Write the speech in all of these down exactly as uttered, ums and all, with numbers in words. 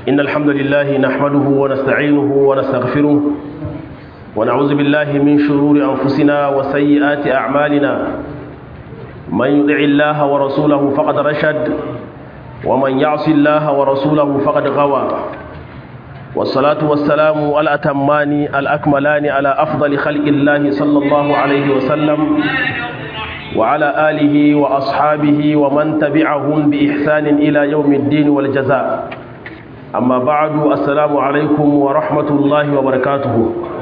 إن الحمد لله نحمده ونستعينه ونستغفره ونعوذ بالله من شرور أنفسنا وسيئات أعمالنا من يطع الله ورسوله فقد رشد ومن يعص الله ورسوله فقد غوى والصلاة والسلام الأتمان الأكملان على أفضل خلق الله صلى الله عليه وسلم وعلى آله وأصحابه ومن تبعهم بإحسان إلى يوم الدين والجزاء أما بعد السلام عليكم ورحمة الله وبركاته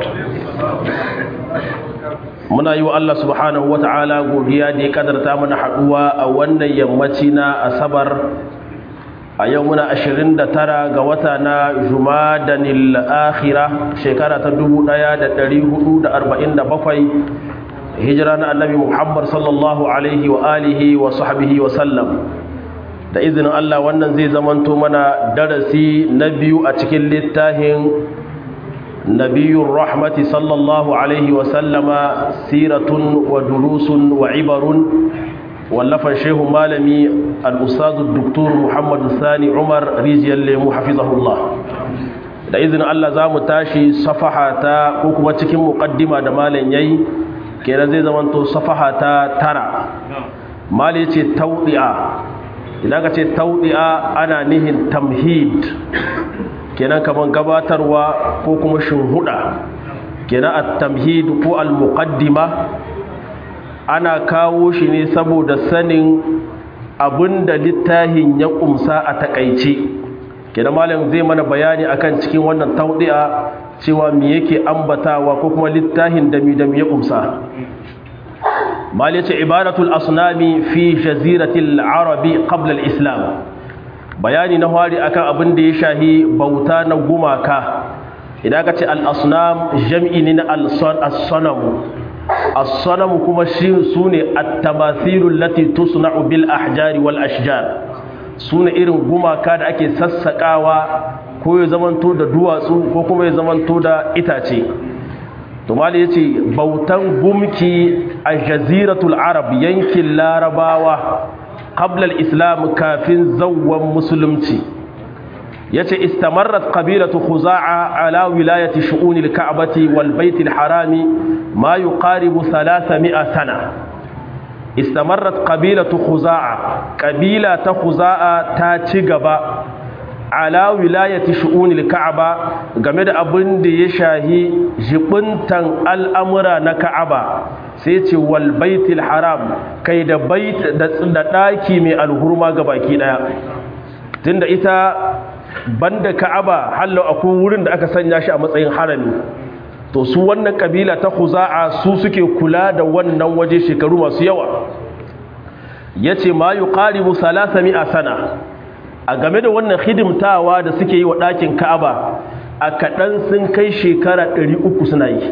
muna yi wa Allah subhanahu wata'ala godiya da ya kadarta mana haduwa a wannan yammaci na asabar a yau muna ashirin da tara ga wata na jumadanil akhira shekara ta dubu ɗaya da ɗari hudu da arba'in da bakwai hijira na annabi Muhammad sallallahu alaihi wa alihi wa sahbihi wa sallam. Da izinin Allah wannan zai zamanto mana darasi na biyu a cikin littafin nabiyur rahmati sallallahu alaihi wa sallama siratun wa durusun wa ibarun wallafan shehu malami al-ustadu doktor Muhammad Sani Umar rijiyar lemu hafizahullah. Da izinin Allah za mu tashi safaha ta ko kuma cikin muqaddima da malam yayi kenan zai zamanto safaha ta tara. Mali ce tawdi'a, idan ka ce taudi'a ana nihin tamhid kenan kaman gabatarwa ko kuma shuhuda kenan at-tamhid ko al-muqaddima ana kawo shi ne saboda sanin abinda littafin ya kumsa a takaice. Kenan malam zai mana bayani akan cikin wannan taudi'a cewa me yake ambatawa ko kuma littafin da mi da mi ya kumsa. mali ce ibadatul asnami fi jaziratil arabi qabla al-islam, bayani na hari akan abin da ya shahi bauta na gumaka. Idan ka ce al-asnam jam'i ne na al-sanam, as-sanam kuma shi sune at-tamathilul lati tusna'u bil ahjari wal ashjar, sune irin gumaka da ake sassakawa ko ya zamanto da duwatsu ko kuma ya zamanto da itace. to mali yace bautan gumki a jaziratul arab yankin larabawa qabla al-islam kafin zawwan musulunci. yace istamarrat qabilatu khuza'a ala wilayati shu'un al-ka'bati wal bayt al-harami ma yuqaribu thalathami'a sana. istamarrat qabilatu khuza'a, qabila ta khuza'a ta ci gaba ala wilayati shu'unil ka'aba game da abin da ya shahi jibuntan al'amura na ka'aba, sai ce wal baitil haram, kai da bait da daki mai alhurma gabaki daya. tunda ita banda ka'aba hallo akwai wurin da aka sanya shi a matsayin harami, to su wannan kabila ta khuza'a su suke kula da wannan waje shekaru masu yawa. yace ma yuqaribu thalathami'a sana, a game da wannan hidimtawa da suke yi wa ɗakin ka'aba a kaɗan sun kai shekara ɗari uku suna yi.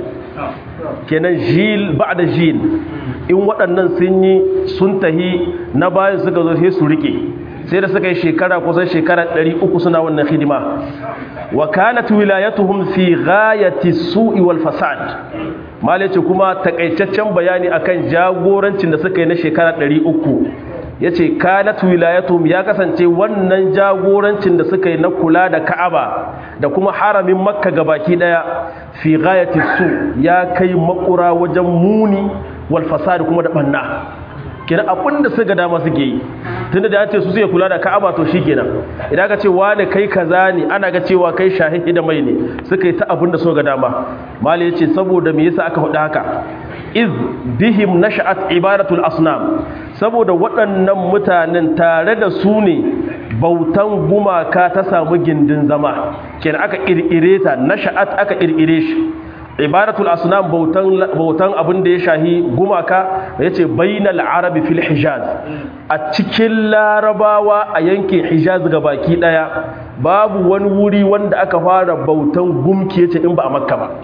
kenan jil ba da jil, in waɗannan sun yi sun tahi na bayan suka zo sai su riƙe, sai da suka yi shekara kusan shekara ɗari uku suna wannan hidima. wa kanat wilayatuhum fi ghayati su'i wal fasad, malai ce kuma takaitaccen bayani akan jagorancin da suka yi na shekara ɗari uku. ya ce kanat wilayatum, ya kasance wannan jagorancin da suka yi na kula da ka'aba da kuma haramin makka gabaki daya fi ghayati su, ya kai makura wajen muni wal fasad kuma da banna. kenan abin da suka dama suke yi, tunda da ya ce su suke kula da ka'aba to shikenan idan ka ce wani kai kaza ne ana ga cewa kai shahidi da mai ne, suka yi ta abin da suka dama. mali yace saboda me yasa aka faɗa haka, iz bihim nasha'at ibadatul asnam, saboda waɗannan mutanen tare da su ne bautan gumaka ta samu gindin zama. kenan aka kirkire ta, nasha'at aka kirkire shi. ibadatul asnam bautan bautan abin da ya shahi gumaka yace bainal arabi fil hijaz, a cikin larabawa a yankin hijaz gabaki daya babu wani wuri wanda aka fara bautan gumki yace in ba a makka ba.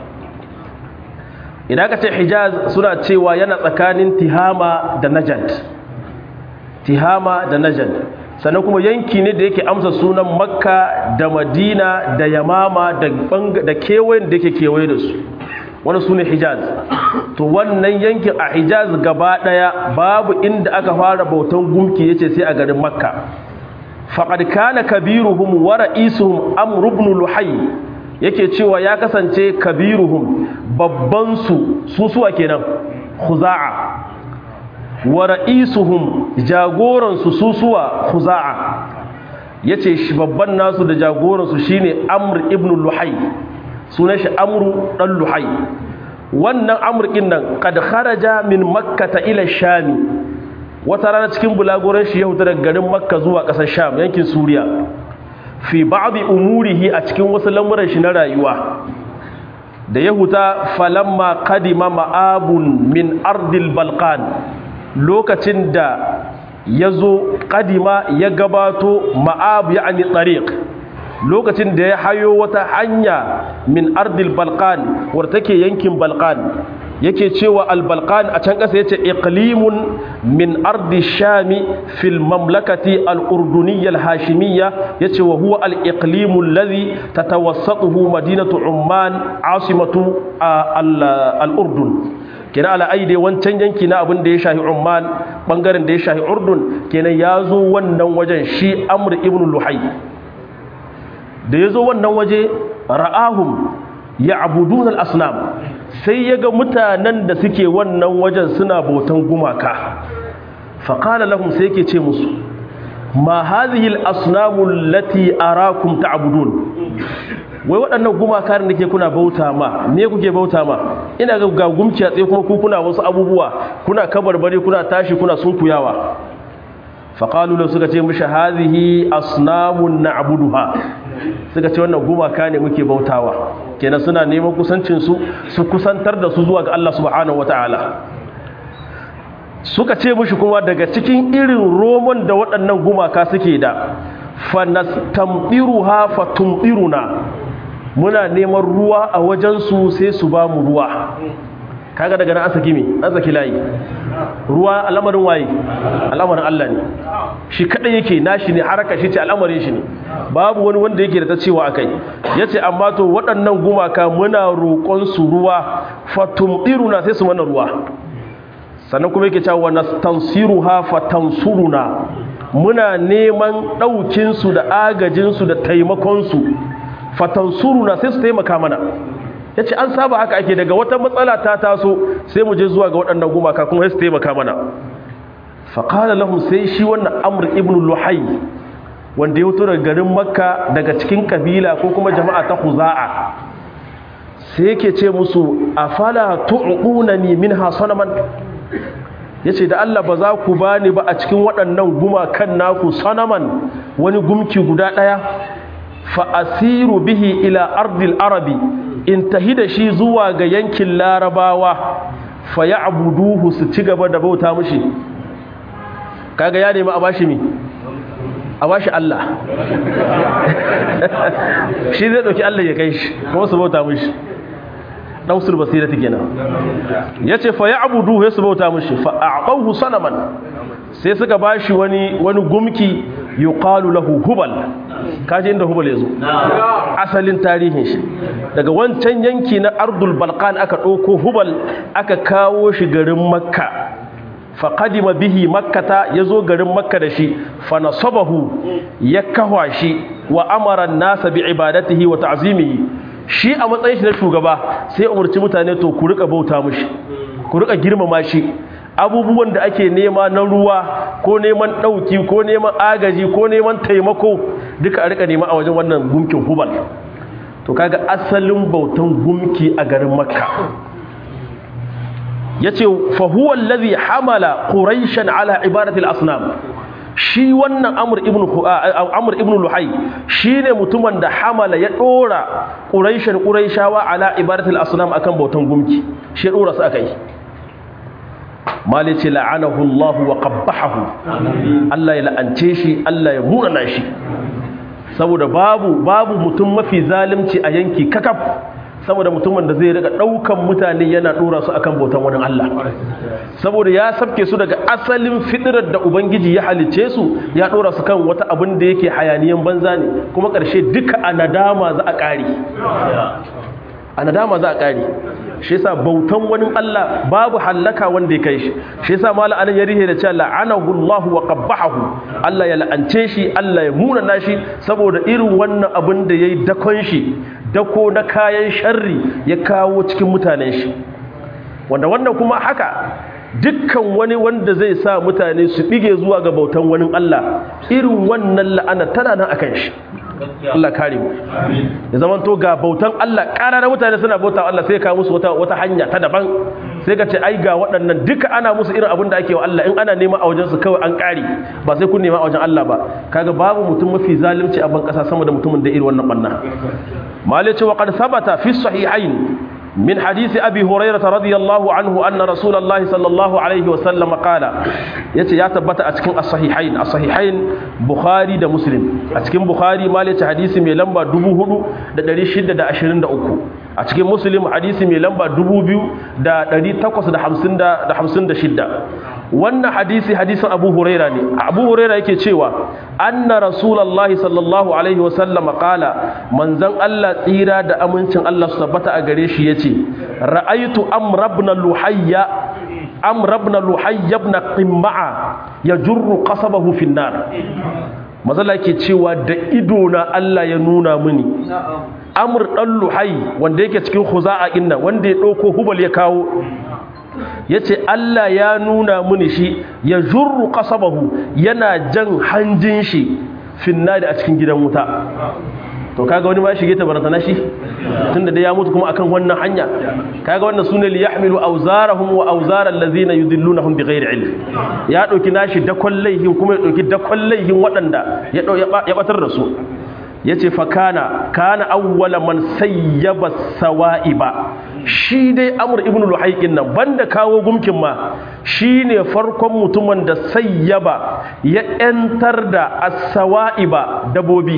idan aka ce hijaz suna cewa yana tsakanin tihama da najd, tihama da najd, sannan kuma yanki ne da yake amsa sunan makka da madina da yamama da kewayen da yake kewaye da su, wani su ne hijaz. to wannan yankin a hijaz gaba daya babu inda aka fara bautan gumki yace sai a garin makka. faqad kana kabiruhum wa ra'isuhum amr ibn luhay yake cewa ya kasance kabiruhum babban su susuwa kenan khuza'a wa ra'isuhum jagoran su susuwa khuza'a yace shi babban nasu da jagoran su shine amr ibn luhay sunan shi amru dan luhay wannan amr din nan kad kharaja min makkah ila sham wata rana cikin bulagoran shi ya huta daga garin makka zuwa kasar sham yankin suriya fi ba'dhi umurihi a cikin wasu lamuran shi na rayuwa da ya huta falamma qadima ma'abun min ardil balqan lokacin da yazo qadima ya gabato ma'ab yani tariq lokacin da ya hayo wata hanya min ardil balqan war take yankin balqan yake cewa al-balqan a can kasa yace iqlimun min ardi shami fil mamlakati al-urduniyya al-hashimiyya yace wa huwa al-iqlim alladhi tatawassatuhu madinatu umman asimatu al-urdun kenan ala aide wancan yanki na abin da ya shahi umman bangaren da ya shahi urdun kenan yazo wannan wajen shi amr ibn luhay da yazo wannan waje ra'ahum ya'budun al-asnam sai yaga mutanen da suke wannan wajen suna bautan gumaka faqala lahum sai yake ce musu ma hadhihi al-asnamu allati arakum ta'budun wai waɗannan gumaka da nake kuna bauta ma me kuke bauta ma ina ga ga gumki a tsaye kuma ku kuna wasu abubuwa kuna kabarbare kuna tashi kuna sunkuyawa faqalu lahu suka ce mishi hadhihi asnamun na'buduha suka ce wannan gumaka ne muke bautawa kenan suna neman kusancin su su kusantar da su zuwa ga Allah subhanahu wataala suka ce mishi kuma daga cikin irin roman da waɗannan gumaka suke da fanastamdiruha fatumdiruna muna neman ruwa a wajen su sai su ba mu ruwa kaga daga nan an saki me an saki layi ruwa al'amarin waye al'amarin Allah ne shi kadai yake nashi ne haraka shi ce al'amarin shi ne babu wani wanda yake da ta cewa akai yace amma to waɗannan gumaka muna roƙon su ruwa fatumdiruna sai su mana ruwa sannan kuma yake cewa nastansiruha fatansuruna muna neman daukin su da agajin su da taimakon su fatansuruna sai su taimaka mana ya ce an saba haka ake daga wata matsala ta taso sai mu je zuwa ga waɗannan gumaka kuma su taimaka mana faƙala lahum sai shi wannan amr ibn luhay wanda ya fito daga garin makka daga cikin kabila ko kuma jama'a ta khuza'a sai yake ce musu afala tu'unani minha sanaman yace da Allah ba za ku bani ba a cikin waɗannan gumakan naku sanaman wani gumki guda ɗaya fa asiru bihi ila ardil arabi in tahi da shi zuwa ga yankin larabawa fa ya abuduhu su ci gaba da bauta mushi kaga ya nemi a bashi mi a bashi Allah shi zai dauki Allah ya kai shi kuma su bauta mushi dausul basirati kenan yace fa ya abuduhu su bauta mushi fa a'tahu sanaman sai suka bashi wani wani gumki yuqalu lahu hubal kaji inda hubal yazo asalin tarihin shi daga wancan yanki na ardul balqan aka dauko hubal aka kawo shi garin makka fa qadima bihi makkata yazo garin makka da shi fa nasabahu yakahwa shi wa amara an-nas bi ibadatihi wa ta'zimihi shi a matsayin shi na shugaba sai umurci mutane to ku rika bauta mishi ku rika girmama shi abubuwan da ake nema na ruwa ko neman ɗauki ko neman agaji ko neman taimako duka a rika nema a wajen wannan gumkin hubal to kaga asalin bautan gumki a garin makka yace fa huwa allazi hamala quraishan ala ibadati al-asnam shi wannan amr ibn amr ibn luhay shine mutumin da hamala ya dora quraishan quraishawa ala ibadati al-asnam akan bautan gumki shi ya dora su akai malice la'anahu Allah wa qabbahahu Allah ya la'ance shi Allah ya murana shi saboda babu babu mutum mafi zalunci a yanki kakaf saboda mutumin da zai riga daukan mutane yana dora su akan bautan wani Allah saboda ya sabke su daga asalin fitrar da ubangiji ya halice su ya dora su kan wata abin da yake hayaniyan banza ne kuma karshe duka a nadama za a kare a nadama za a kare shi yasa bautan wani Allah babu hallaka wanda ya kai shi shi yasa mala anan ya rihe da cewa la'anahu Allah wa qabbahu Allah ya la'ance shi Allah ya muna nashi saboda irin wannan abin da yayi dakon shi dako na kayan sharri ya kawo cikin mutanen shi wanda wannan kuma haka dukkan wani wanda zai sa mutane su bige zuwa ga bautan wani Allah irin wannan la'ana tana nan akan shi Allah kare mu ya zaman to ga bautan Allah ƙararar mutane suna bauta Allah sai ka musu wata wata hanya ta daban sai ka ce ai ga waɗannan duka ana musu irin abin da ake wa Allah in ana nema a wajen su kawai an ƙare ba sai kun nema a wajen Allah ba kaga babu mutum mafi zalunci a ban ƙasa sama da mutumin da irin wannan banna malai ce wa qad sabata fi sahihain من حديث أبي هريرة رضي الله عنه أن رسول الله صلى الله عليه وسلم قال يتي يتبت أتكين الصحيحين الصحيحين بخاري دا مسلم أتكين بخاري ما ليت حديث من لمبا دبو هدو دا داري شدة دا أشرين دا أكو أتكين مسلم حديث من لمبا دبو بيو دا داري تقص دا حمسين دا دا حمسين دا شدة wannan hadisi hadisin Abu Huraira ne Abu Huraira yake cewa anna rasulullahi sallallahu alaihi wasallam qala manzon Allah tsira da amincin Allah su tabbata a gare shi yace ra'aytu amr ibn luhayya amr ibn luhayya ibn qimma'a yajurru qasabahu fi an-nar mazalla yake cewa da ido na Allah ya nuna mini amr dan luhay wanda yake cikin khuza'a inna wanda ya dauko hubal ya kawo ya ce Allah ya nuna muni shi ya jurru qasabahu yana jan hanjin shi finnadi a cikin gidan wuta to kaga wani ma shige ta barata na shi tunda da ya mutu kuma akan wannan hanya kaga wannan sune li yahmilu awzarahum wa awzaral ladzina yudillunahum bighairi ilm ya dauki nashi dakon laihin kuma ya dauki dakon laihin wadanda ya ya batar da su yace fa kana kana awwala man sayyaba sawaiba shi dai amr ibn luhayqin nan banda kawo gumkin ma shine farkon mutumin da sayyaba ya entar da as-sawaiba dabobi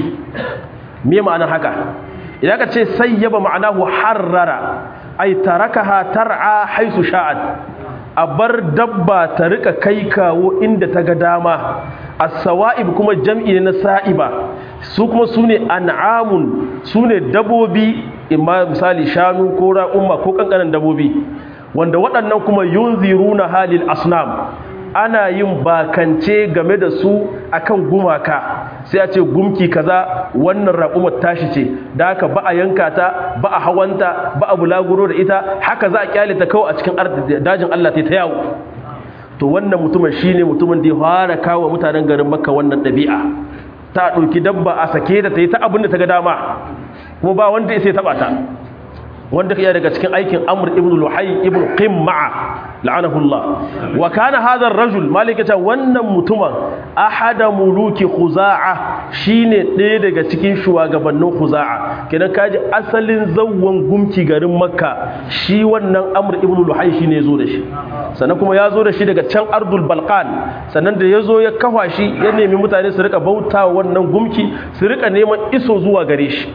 me ma'ana haka idan ka ce sayyaba ma'anahu harrara ay tarakaha tar'a haisu sha'at a bar dabba ta rika kai kawo inda ta ga dama as-sawa'ib kuma jam'i ne na sa'iba su kuma sune an'amun sune dabobi imma misali shanu ko ra'umma ko kankanan dabobi wanda waɗannan kuma yunziruna halil asnam ana yin bakance game da su akan gumaka sai a ce gumki kaza wannan raƙumar tashi ce da haka ba a yanka ta ba a hawanta ba a bulaguro da ita haka za a kyale ta kawai a cikin dajin Allah ta ta yawo to wannan mutumin shine mutumin da ya fara kawo mutanen garin Makka wannan ɗabi'a ta ɗauki dabba a sake da ta yi ta abin da ta ga dama kuma ba wanda ya sai taɓa ta wanda ya daga cikin aikin Amr ibn Luhay ibn Qimma'a la'anahu Allah wa kana hadha ar-rajul malika ta wannan mutumin ahada muluki Khuza'a shine ɗaya daga cikin shugabannin Khuza'a kenan kaji asalin zawwan gumki garin Makka shi wannan Amr ibn Luhay shine yazo da shi sannan kuma yazo da shi daga can Ardul Balqan sannan da yazo ya kafa shi ya nemi mutane su rika bautawa wannan gumki su rika neman iso zuwa gare shi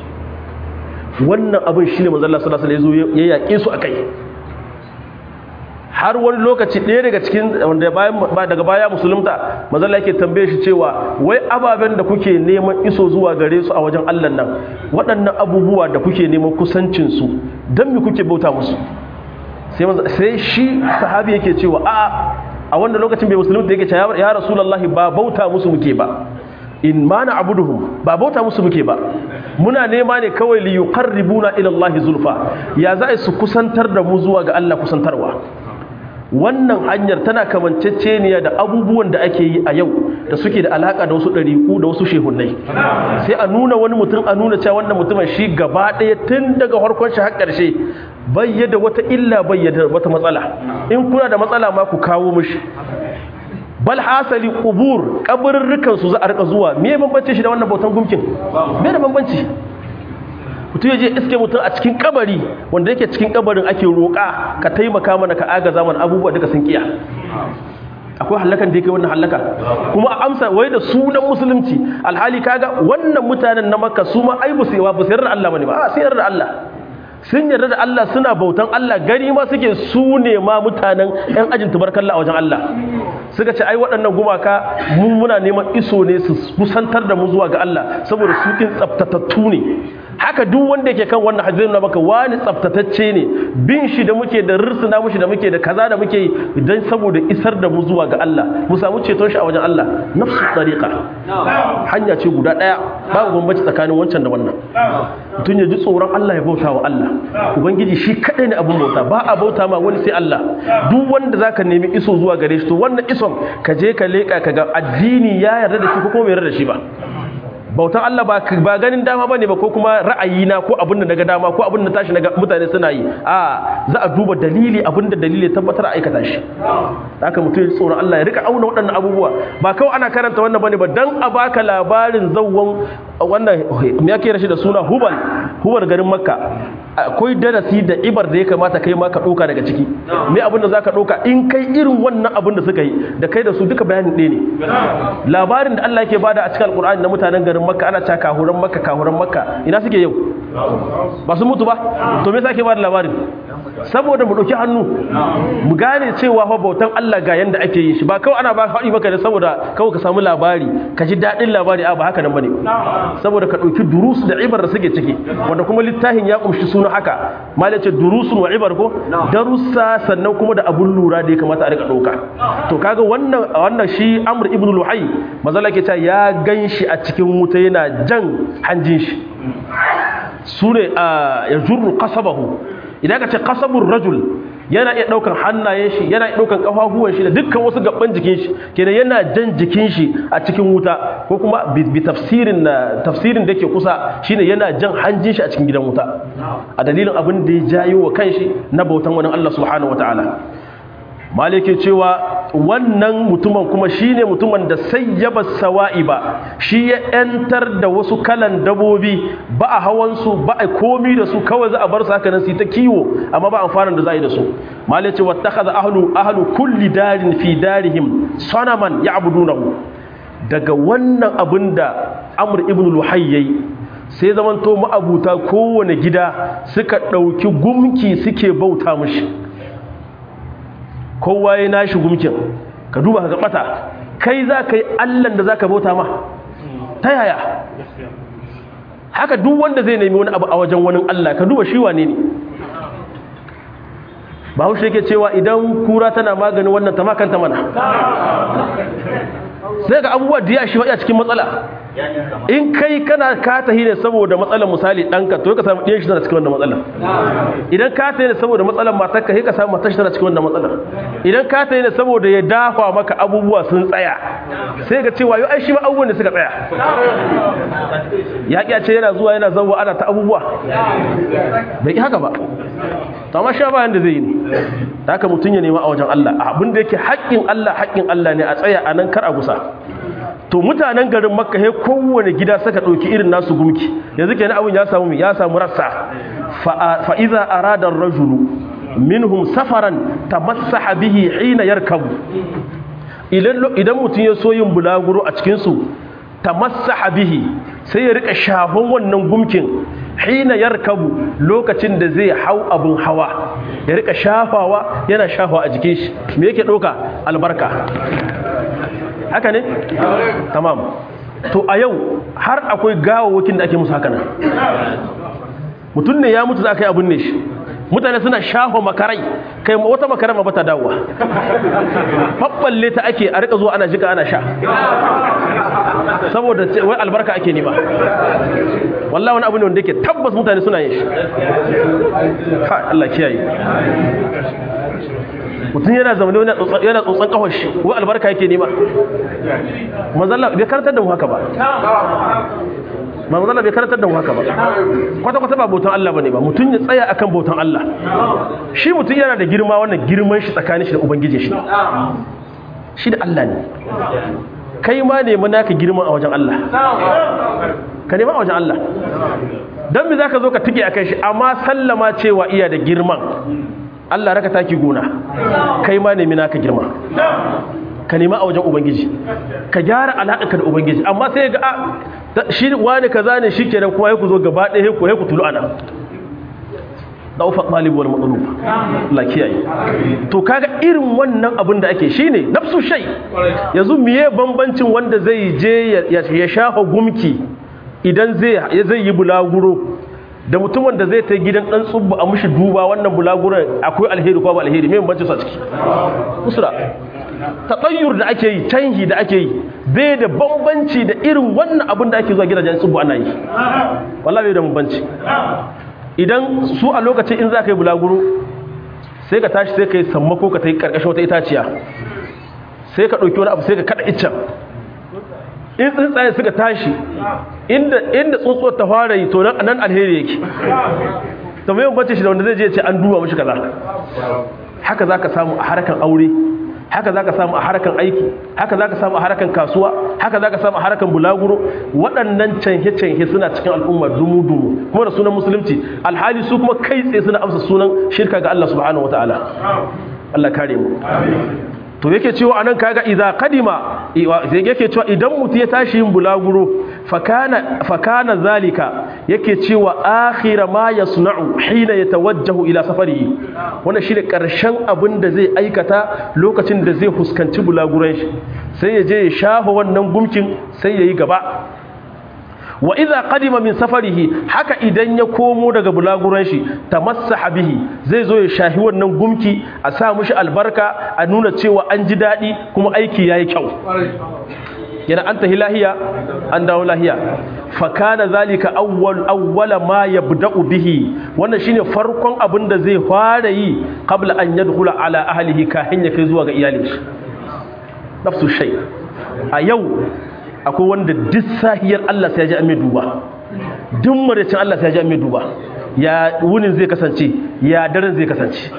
wannan abin shi ne manzala sallallahu alaihi wasallam ya yaƙe su akai har wani lokaci ɗaya daga cikin wanda daga baya musulunta manzala yake tambaye shi cewa wai ababen da kuke neman iso zuwa gare su a wajen Allah nan waɗannan abubuwa da kuke neman kusancin su dan me kuke bauta musu sai sai shi sahabi yake cewa a a wannan lokacin bai musulunta yake cewa ya rasulullahi ba bauta musu muke ba in ma na abuduhum ba bauta musu muke ba muna nema ne kawai li yuqarribuna ila Allah zulfa ya za su kusantar da mu zuwa ga Allah kusantarwa wannan hanyar tana kamanceceniya da abubuwan da ake yi a yau da suke da alaka da wasu ɗariƙu da wasu shehunnai sai a nuna wani mutum a nuna cewa wannan mutumin shi gaba ɗaya tun daga farkon shi har ƙarshe bayyada wata illa bayyada wata matsala in kuna da matsala ma ku kawo mishi bal hasali qubur kaburrukan su za a rika zuwa me bambanci shi da wannan bautan gumkin me da bambanci mutum yaje iske mutum a cikin kabari wanda yake cikin kabarin ake roƙa ka taimaka mana ka agaza mana abubuwa duka sun kiya akwai halakan da yake wannan halaka kuma amsa wai da sunan musulunci alhali kaga wannan mutanen na Makka su ma ai bu sai ba su yarda Allah bane ba a sai yarda Allah sun yarda da Allah suna bautan Allah gari ma suke su ne ma mutanen ɗan ajin tubarkalla a wajen Allah suka ce ai waɗannan gumaka mun muna neman iso ne su kusantar da mu zuwa ga Allah saboda su kin tsaftatattu ne haka duk wanda yake kan wannan hadisin na maka wani tsaftatacce ne bin shi da muke da rirsuna mushi da muke da kaza da muke yi dan saboda isar da mu zuwa ga Allah mu samu ceton shi a wajen Allah nafsu tariqa hanya ce guda daya babu bambanci tsakanin wancan da wannan mutum ya ji tsoron Allah ya bauta wa Allah ubangiji shi kadai ne abun bauta ba a bauta ma wani sai Allah duk wanda zaka nemi iso zuwa gare shi to wannan ison ka je ka leka ka ga addini ya yarda da shi ko bai yarda da shi ba bautan Allah ba ba ganin dama bane ba ko kuma ra'ayina ko abin da naga dama ko abin da tashi naga mutane suna yi a za a duba dalili abin da dalili tabbatar a aikata shi haka mutum ya tsoron Allah ya rika auna waɗannan abubuwa ba kawai ana karanta wannan bane ba dan a baka labarin zawwan wannan me yake rashi da suna hubal hubal garin makka akwai darasi da ibar da ya kamata kai ma ka doka daga ciki me abin da zaka doka in kai irin wannan abin da suka yi da kai da su duka bayanin ɗaya ne labarin da Allah yake bada a cikin alkur'ani na mutanen garin makka ana cewa kahuran makka kahuran makka ina suke yau ba su mutu ba to me yasa ake bada labarin saboda mu dauki hannu mu gane cewa fa bautan Allah ga yanda ake yin shi ba kawai ana ba faɗi maka ne saboda kawai ka samu labari ka ji dadin labari a ba haka nan bane saboda ka dauki durusu da ibar da suke ciki wanda kuma littafin ya kumshi suna haka malai ce durusun wa ibar ko darussa sannan kuma da abun lura da ya kamata a rika dauka to kaga wannan wannan shi Amr ibn Luhay mazalla ke cewa ya ganshi a cikin wuta yana jan hanjin shi sune ya jurru qasabahu idan ka ce qasabur rajul yana iya daukan hannayen shi yana iya daukan kafafuwan shi da dukkan wasu gaban jikin shi kenan yana jan jikin shi a cikin wuta ko kuma bi tafsirin tafsirin da yake kusa shine yana jan hanjin shi a cikin gidan wuta a dalilin abin da ya jayo wa kanshi na bautan wani Allah subhanahu wataala malike cewa wannan mutumin kuma shine mutumin da sayyaba sawa'iba shi ya yantar da wasu kalan dabobi ba a hawan su ba a komi da su kawai za a bar su haka nan su ta kiwo amma ba amfanin da za yi da su malike wattakhadha ahlu ahlu kulli darin fi darihim sanaman ya'budunahu daga wannan abinda Amr ibn Luhay yayi sai zamanto ma'abuta kowane gida suka dauki gumki suke bauta mishi kowa ya nashi gumkin ka duba ka bata kai za ka yi allan da za ka bauta ma ta yaya haka duk wanda zai nemi wani abu a wajen wani allah ka duba shi wane ne ba haushe yake cewa idan kura tana maganin wannan ta makanta mana sai ga abubuwa da ya shi a cikin matsala in kai kana ka tahi ne saboda matsalar misali ɗanka to ka samu ɗiyan shi tana cikin wannan matsalar idan ka tahi ne saboda matsalar matarka sai ka samu matar shi tana cikin wannan matsalar idan ka tahi ne saboda ya dafa maka abubuwa sun tsaya sai ga cewa yau ai shi ma abubuwan da suka tsaya ya ƙi ce yana zuwa yana zauwa ana ta abubuwa bai yi haka ba to amma sha bayan da zai yi ne da haka mutum ya nema a wajen Allah abin da yake haƙƙin Allah haƙƙin Allah ne a tsaya a nan kar a gusa to mutanen garin makka he kowane gida suka ɗauki irin nasu gumki yanzu kenan abin ya samu ya samu rassa fa iza arada ar-rajulu minhum safaran tamassaha bihi hina yarkabu idan idan mutun ya so yin bulaguro a cikin su tamassaha bihi sai ya rika shafon wannan gumkin hina yarkabu lokacin da zai hau abun hawa ya rika shafawa yana shafawa a jikin shi me yake doka albarka haka ne tamam to a yau har akwai gawawakin da ake musu haka nan mutum ne ya mutu za ka yi abin ne shi mutane suna shafa makarai kai wata makarai ma bata dawowa fabballe ta ake a rika zuwa ana jika ana sha saboda wai albarka ake nima wallahi wani abu ne wanda yake tabbas mutane suna yin shi ha Allah kiyaye mutum yana zaune yana tsotson kawar shi wai albarka yake nema manzalla bai karantar da mu haka ba manzalla bai karantar da mu haka ba kwata-kwata ba bautan Allah bane ba mutum ya tsaya akan bautan Allah shi mutum yana da girma wannan girman shi tsakanin shi da ubangiji shi shi da Allah ne kai ma ne mun naka girman a wajen Allah ka nema a wajen Allah dan me zaka zo ka tike akan shi amma sallama cewa iya da girman Allah raka taki gona kai ma nemi naka girma ka nema a wajen ubangiji ka gyara alaƙarka da ubangiji amma sai ga shi wani kaza ne shikenan kuma ku zo gaba ɗaya ku ku tulu ana daufa talib wal matlub la kiyaye to kaga irin wannan abin da ake shine nafsu shay yanzu miye bambancin wanda zai je ya shafa gumki idan zai zai yi bulaguro da mutumin da zai ta gidan dan tsubbu a mushi duba wannan bulaguran akwai alheri ko ba alheri me bambanci su a ciki usra tatayyur da ake yi canhi da ake yi bai da bambanci da irin wannan abin da ake zuwa gidajen tsubbu ana yi wallahi bai da bambanci idan su a lokacin in za ka yi bulaguro sai ka tashi sai ka yi sammako ka ta yi karkashin wata itaciya sai ka ɗauki wani abu sai ka kada iccen in tsuntsaye suka tashi inda inda tsuntsuwar ta fara yi to nan alheri yake to mai bambanci shi da wanda zai je ce an duba mishi kaza haka zaka samu a harkan aure haka zaka samu a harkan aiki haka zaka samu a harkan kasuwa haka zaka samu a harkan bulaguro waɗannan canhe-canhe suna cikin al'umma dumu-dumu kuma da sunan musulunci alhali su kuma kai tsaye suna amsa sunan shirka ga Allah subhanahu wataala Allah kare mu to yake cewa anan kaga idza qadima yake cewa idan mutu ya tashi yin bulaguro fakana fakana zalika yake cewa akhira ma yasna'u hina yatawajjahu ila safarihi wannan shine karshen abin da zai aikata lokacin da zai fuskanci bulaguran shi sai ya je ya shafa wannan gumkin sai yayi gaba wa idza qadima min safarihi haka idan ya komo daga bulaguran shi tamassaha bihi zai zo ya shahi wannan gumki a sa mushi albarka a nuna cewa an ji dadi kuma aiki yayi kyau yana anta hilahiya an dawo lahiya fa kana zalika awwal awwala ma yabda'u bihi wannan shine farkon abin da zai fara yi qabla an yadkhula ala ahlihi kahin ya kai zuwa ga iyalin shi nafsu shay a yau akwai wanda duk sahiyar Allah sai ya ji an mai duba duk maricin Allah sai ya ji an mai duba ya wunin zai kasance ya daren zai kasance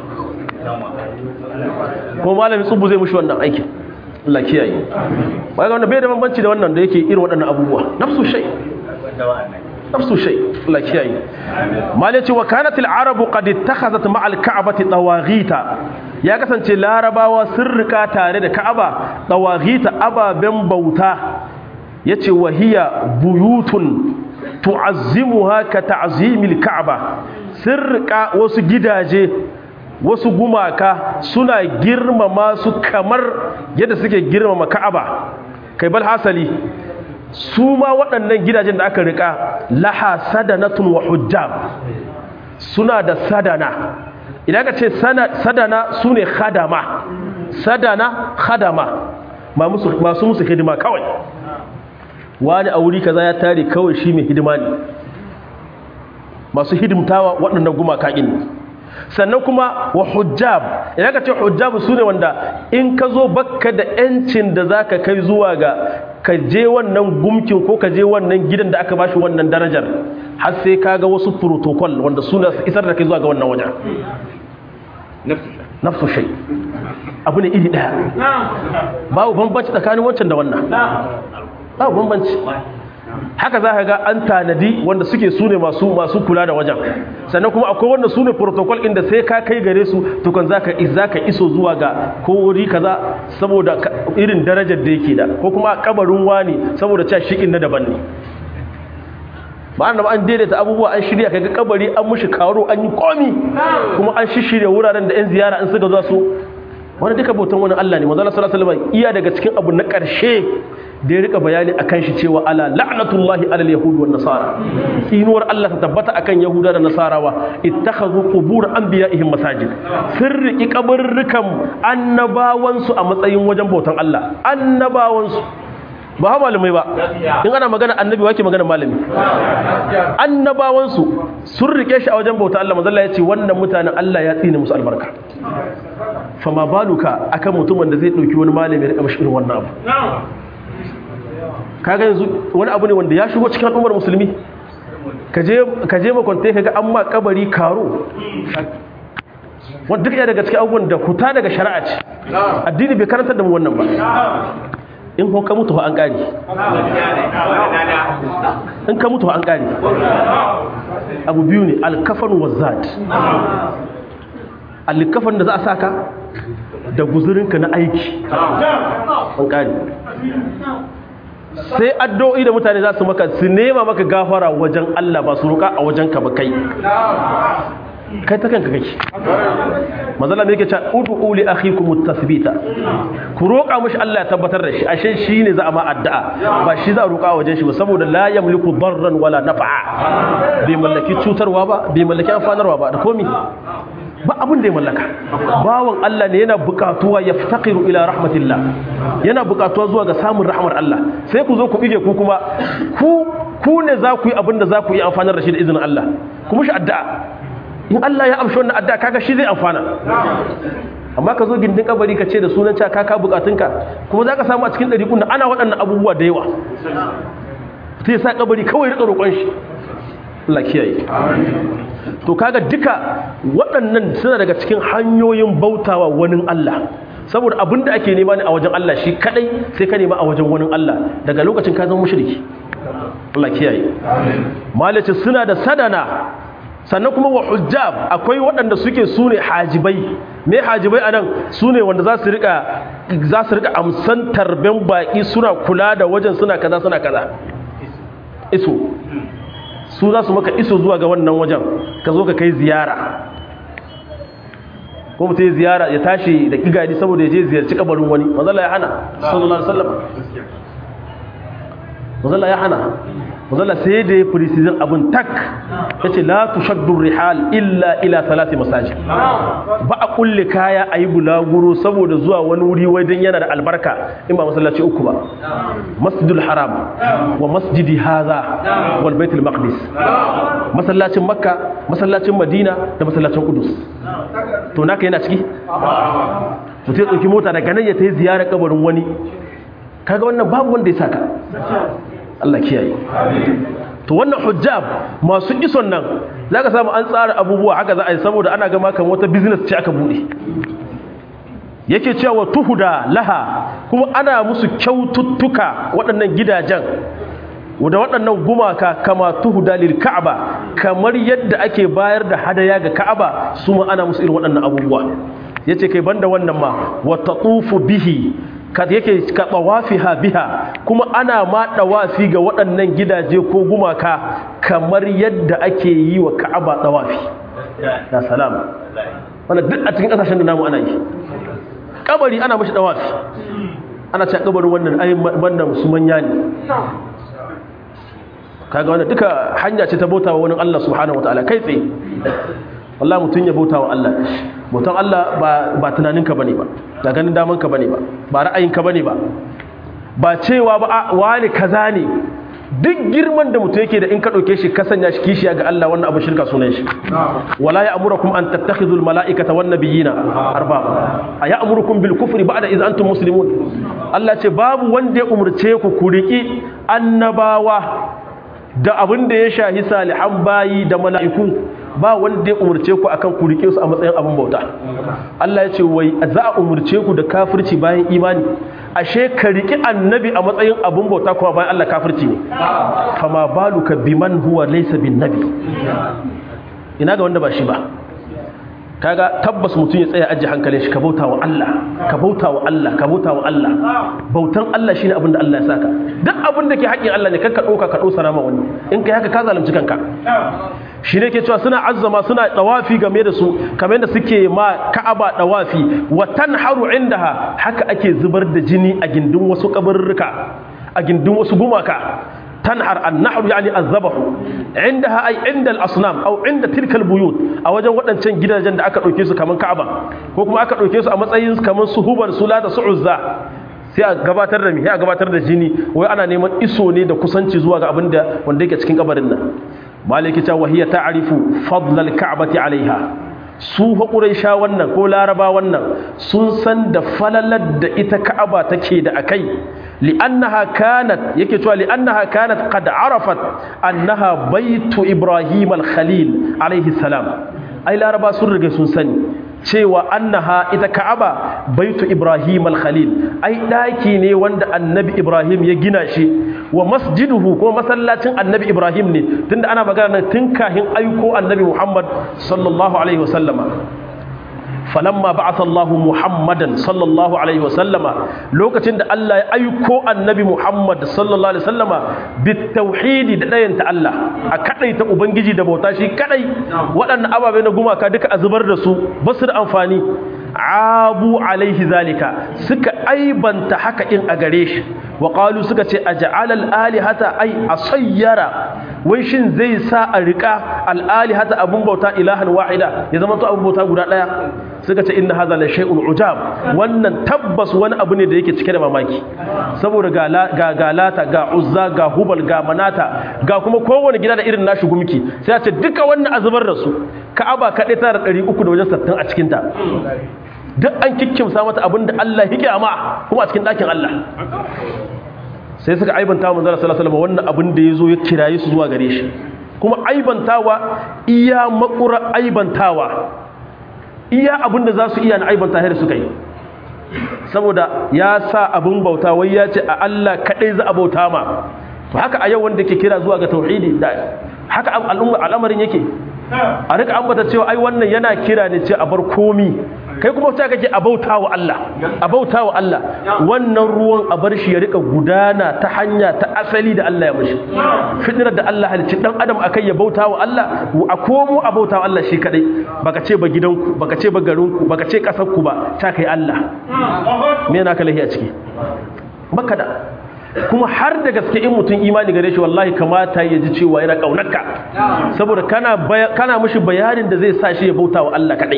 ko malamin tsubu zai mushi wannan aikin Allah kiyaye bai ga wanda bai da bambanci da wannan da yake irin waɗannan abubuwa nafsu shay nafsu shay Allah kiyaye malaci wa kanat al-arabu qad ittakhadhat ma'a al-ka'bati tawaghita ya kasance larabawa sun rika tare da ka'aba tawaghita ababen bauta yace wahiya buyutun tu'azzimuha ka ta'zimil ka'aba sun rika wasu gidaje wasu gumaka suna girmama su kamar yadda suke girmama ka'aba kai bal hasali su ma waɗannan gidajen da aka rika laha sadanatun wa hujjab suna da sadana idan ka ce sadana su ne khadama sadana khadama masu musu hidima kawai wani a wuri kaza ya tare kawai shi mai hidima ne masu hidimtawa waɗannan gumaka ɗin sannan kuma wa hujjab idan ka ce hujjab su ne wanda in ka zo bakka da yancin da za ka kai zuwa ga ka je wannan gumkin ko ka je wannan gidan da aka bashi wannan darajar har sai ka ga wasu protocol wanda suna isar da kai zuwa ga wannan wajen nafsu shay abu ne iri daya babu bambanci tsakanin wancan da wannan babu bambanci haka za ka ga an tanadi wanda suke sune masu masu kula da wajen sannan kuma akwai wanda sune protocol inda sai ka kai gare su tukun zaka zaka iso zuwa ga ko wuri kaza saboda irin darajar da yake da ko kuma kabarin wani saboda cewa shikin na daban ne ba annaba an daidaita abubuwa an shirya kaga kabari an mushi karo an yi komi kuma an shishirya wuraren da yan ziyara in suka zo su wani duka bautan wani Allah ne manzo sallallahu alaihi wasallam iya daga cikin abu na karshe da ya rika bayani akan shi cewa ala la'natullahi alal yahud wan nasara tsinuwar Allah ta tabbata akan yahuda da nasarawa ittakhadhu qubur anbiya'ihim masajid sirriki kaburrukan annabawan su a matsayin wajen bautan Allah annabawan su ba ha malamai ba in ana magana annabi wake magana malami annabawan su sun rike shi a wajen bautan Allah manzo Allah ya ce wannan mutanen Allah ya tsine musu albarka fama baluka akan mutumin da zai dauki wani malami ya rika mashi irin wannan abu kaga yanzu wani abu ne wanda ya shigo cikin al'ummar musulmi ka je makwanta ka ga an ma kabari karo wanda duk ya daga cikin abubuwan da kuta daga shari'a ce addini bai karantar da mu wannan ba in ko ka mutu an kare in ka mutu an kare abu biyu ne alkafan wazad alkafan da za a saka da guzurinka na aiki an kare sai addu'o'i da mutane za su maka su nema maka gafara wajen Allah ba su roƙa a wajen ka ba kai kai ta kanka kake manzala yake cewa ud'u li akhikum at-tathbita ku roƙa mishi Allah ya tabbatar da shi ashe shine za a ma addu'a ba shi za a roƙa wajen shi ba saboda la yamliku darran wala naf'a bai mallaki cutarwa ba bai mallaki amfanarwa ba da komi ba abin da ya mallaka bawan Allah ne yana buƙatuwa ya fitaqiru ila rahmatillah yana buƙatuwa zuwa ga samun rahmar Allah sai ku zo ku bige ku kuma ku ku ne za ku yi abin da za ku yi amfanar da shi da izinin Allah kuma shi addu'a in Allah ya amshi wannan addu'a kaga shi zai amfana amma ka zo gindin kabari ka ce da sunan cewa kaka bukatunka kuma za ka samu a cikin ɗariƙun da ana waɗannan abubuwa da yawa sai sa kabari kawai rika roƙon shi Allah kiyaye to kaga duka waɗannan suna daga cikin hanyoyin bautawa wani Allah saboda abin da ake nema ne a wajen Allah shi kadai sai ka nema a wajen wani Allah daga lokacin ka zama mushriki Allah kiyaye malaci suna da sadana sannan kuma wa hujjab akwai waɗanda suke sune hajibai me hajibai anan sune wanda za su rika za su rika amsan tarben baki suna kula da wajen suna kaza suna kaza iso su za su maka iso zuwa ga wannan wajen ka zo ka kai ziyara ko mutum ya ziyara ya tashi da kigadi saboda ya je ziyarci kabarin wani manzo Allah ya hana sallallahu alaihi wasallam manzo Allah ya hana manzala sai da ya firisizin abin tak ya ce la tushaddu rihal illa ila talati masajid ba a kulle kaya a yi bulaguro saboda zuwa wani wuri wai don yana da albarka in ba masallaci uku ba masjidul haram wa masjidi haza wal baitul maqdis masallacin makka masallacin madina da masallacin kudus to naka yana ciki mutum ya ɗauki mota daga nan ya ta yi ziyarar kabarin wani kaga wannan babu wanda ya saka Allah kiyaye to wannan hujjab masu ison nan zaka samu an tsara abubuwa haka za a yi saboda ana ga makan wata business ce aka bude yake cewa tuhuda laha kuma ana musu kyaututtuka waɗannan gidajen da waɗannan gumaka kama tuhuda lil ka'aba kamar yadda ake bayar da hadaya ga ka'aba su ma ana musu irin waɗannan abubuwa yace kai banda wannan ma wa tatufu bihi yake ka tawafiha biha kuma ana ma tawafi ga waɗannan gidaje ko gumaka kamar yadda ake yi wa Ka'aba tawafi ya salam wannan duk a cikin kasashen da namu ana yi kabari ana mishi tawafi ana cewa kabarin wannan ai wannan su manya ne kaga wannan duka hanya ce ta bautawa wani Allah subhanahu wataala kai tsaye wallahi mutun ya bautawa Allah bautan Allah ba ba tunaninka bane ba da ganin damanka bane ba ba ra'ayinka bane ba ba cewa ba wani kaza ne duk girman da mutum yake da in ka dauke shi ka sanya shi kishiya ga Allah wannan abu shirka sunan shi wala ya'murukum an tattakhidul mala'ikata wan nabiyina arbaba aya'murukum bil kufri ba'da iz antum muslimun Allah ce babu wanda ya umurce ku ku riki annabawa da abin da ya shahi salihan bayi da mala'iku ba wanda ya umurce ku akan ku rike su a matsayin abin bauta Allah ya ce wai za a umurce ku da kafirci bayan imani ashe ka riki annabi a matsayin abin bauta kuma bayan Allah kafirci ne fama baluka biman huwa laysa bin nabi ina ga wanda ba shi ba kaga tabbas mutum ya tsaya ajiye hankalin shi ka bauta wa Allah ka bauta wa Allah ka bauta wa Allah bautan Allah shine abin da Allah ya saka duk abin da ke haƙƙin Allah ne kanka ɗauka ka ɗausa nama wani in kai haka ka zalunci kanka shi ne ke cewa suna azzama suna dawafi game da su kamar da suke ma Ka'aba dawafi wa tanharu indaha haka ake zubar da jini a gindin wasu kabarruka a gindin wasu gumaka tanhar an-nahr yani az-zabh indaha ay inda al-asnam aw inda tilka al-buyut a wajen wadancan gidajen da aka dauke su kaman Ka'aba ko kuma aka dauke su a matsayin kaman suhubar sulata su'uzza sai a gabatar da mi sai a gabatar da jini wai ana neman iso ne da kusanci zuwa ga abinda wanda yake cikin kabarin nan maliki ta wahiya ta'rifu fadl al-ka'bati 'alayha su haƙuraisha wannan ko laraba wannan sun san da falalar da ita Ka'aba take da akai li'annaha kanat yake cewa li'annaha kanat qad arafat annaha baitu ibrahim al-khalil alayhi salam ai laraba sun rige sun sani cewa annaha ita Ka'aba baitu ibrahim al-khalil ai daki ne wanda annabi ibrahim ya gina shi wa masjiduhu ko masallacin annabi ibrahim ne tunda ana magana tun kahin aiko annabi muhammad sallallahu alaihi wasallama falamma ba'atha Allahu Muhammadan sallallahu alaihi wasallama lokacin da Allah ya aiko annabi Muhammad sallallahu alaihi wasallama bitauhidi da dayanta Allah a kadaita ubangiji da bauta shi kadai waɗannan ababe na gumaka duka a zubar da su basu da amfani abu alaihi zalika suka aibanta haka in a gare shi wa qalu suka ce aj'alal alihata ay asayyara wai shin zai sa a rika al alihata abun bauta ilahan wahida ya zama to abun bauta guda daya suka ce inna hadha la shay'un ujab wannan tabbas wani abu ne da yake cike da mamaki saboda ga ga galata ga uzza ga hubal ga manata ga kuma kowane gida da irin nashi gumki sai a ce duka wannan azubar da su ka'aba kadai tana da ɗari uku da wajen sittin a cikin ta duk an kikkimsa mata abinda Allah yake amma kuma a cikin ɗakin Allah sai suka aibanta wa manzala sallallahu alaihi wasallam wannan abin da yazo ya kiraye su zuwa gare shi kuma aibantawa iya makura aibantawa iya abin da za su iya na aibanta har suka yi saboda ya sa abin bauta wai ya ce a Allah kadai za a bauta ma to haka a yau wanda ke kira zuwa ga tauhidi da haka al'umma al'amarin yake a rika ambata cewa ai wannan yana kira ne ce a bar komi kai kuma ta kake abautawa Allah abautawa Allah wannan ruwan a bar shi ya rika gudana ta hanya ta asali da Allah ya mishi fitrar da Allah halicci dan adam akai ya bautawa Allah a komo abautawa Allah shi kadai baka ce ba gidanku baka ce ba garinku baka ce kasarku ba ta kai Allah me yana kalahi a ciki baka da kuma har da gaske in mutum imani gare shi wallahi kamata ya ji cewa yana kaunarka saboda kana kana mishi bayanin da zai sa shi ya bautawa Allah kadai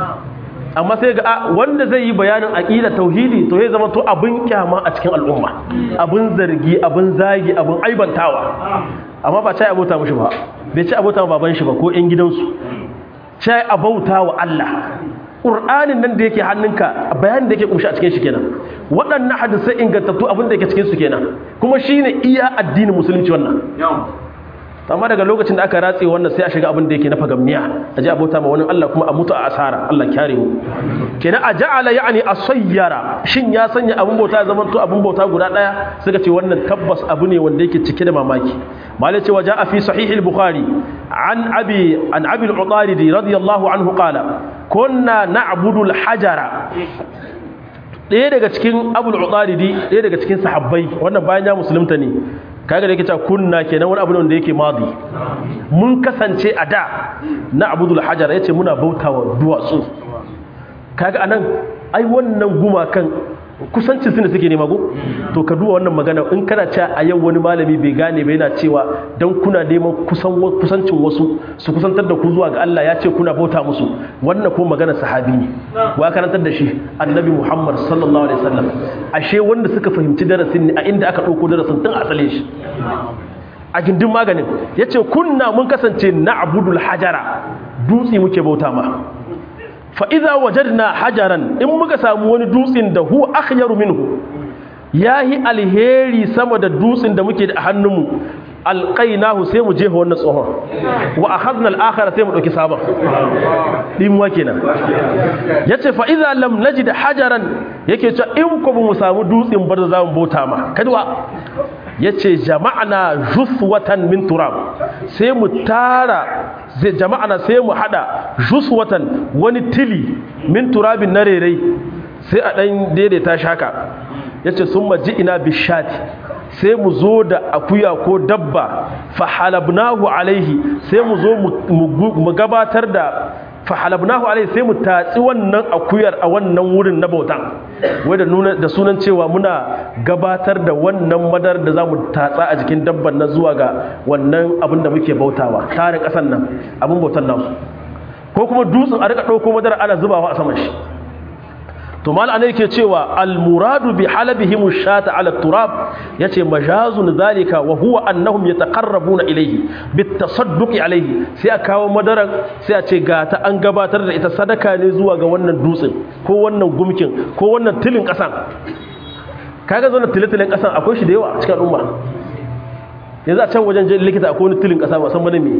amma sai ga wanda zai yi bayanin aqida tauhidi to ya zama to abin kyama a cikin al'umma abin zargi abin zagi abin aibantawa amma ba cai abota mishi ba bai ci abota baban shi ba ko ƴan gidansu cai abautawa Allah Qur'anin nan da yake hannunka bayanin da yake kumshi a cikin shi kenan waɗannan hadisai ingantattu abin da yake cikin su kenan kuma shine iya addinin musulunci wannan amma daga lokacin da aka ratse wannan sai a shiga abin da yake na fagamniya a ji abota ma wani Allah kuma a mutu a asara Allah kyare mu kenan a ja'ala yani asayyara shin ya sanya abin bauta zaman to abin bauta guda daya suka ce wannan tabbas abu ne wanda yake cike da mamaki malai cewa ja'a fi sahih al-bukhari an abi an abi al-utaridi radiyallahu anhu qala kunna na'budu al-hajara ɗaya daga cikin abul utaridi ɗaya daga cikin sahabbai wannan bayan ya musulunta ne kaga da yake cewa kunna kenan wani abu ne wanda yake madi mun kasance a da na abudul hajar yace muna bautawa duwatsu kaga anan ai wannan gumakan kusancin su ne suke nema go to ka duba wannan magana in kana cewa a yau wani malami bai gane ba yana cewa dan kuna neman kusan kusancin wasu su kusantar da ku zuwa ga Allah ya ce kuna bauta musu wannan ko magana sahabi ne wa karantar da shi annabi Muhammad sallallahu alaihi wasallam ashe wanda suka fahimci darasin ne a inda aka dauko darasin tun asale shi a gindin maganin yace kunna mun kasance na'budul hajara dutse muke bauta ma fa'iza wajen na hajaran in muka samu wani dutsen da hu akhyaru minhu ya yi alheri sama da dutsen da muke da hannunmu alƙainahu sai mu jefa wannan tsohon wa a haznal akhara sai mu ɗauki sabon ɗimuwa kenan ya ce fa'iza lam naji da hajaran yake cewa in ku mu samu dutsen bar da za mu bauta ma kaduwa ya ce jama'ana juswatan min turab sai mu tara jama'ana sai mu hada juswatan wani tili min turabin na rerai sai a ɗan daidaita shaka ya ce sun maji ina bishati sai mu zo da akuya ko dabba fahalabnahu alaihi sai mu zo mu gabatar da fahalabnahu alaihi sai mu tatsi wannan akuyar a wannan wurin na bautan wai da nuna da sunan cewa muna gabatar da wannan madar da zamu tatsa a jikin dabban na zuwa ga wannan abin da muke bautawa tare kasan nan abin bautan nasu ko kuma dutsen a rika dauko madar ana zubawa a saman shi to mal anai ke cewa al muradu bi halabihim shata ala turab yace majazun zalika wa huwa annahum yataqarrabuna ilayhi bit tasadduq alayhi sai a kawo madaran sai a ce ga ta an gabatar da ita sadaka ne zuwa ga wannan dutsen ko wannan gumkin ko wannan tilin kasan kaga zo na tilin kasan akwai shi da yawa a cikin umma yanzu a can wajen likita akwai wani tilin kasa ba san bane me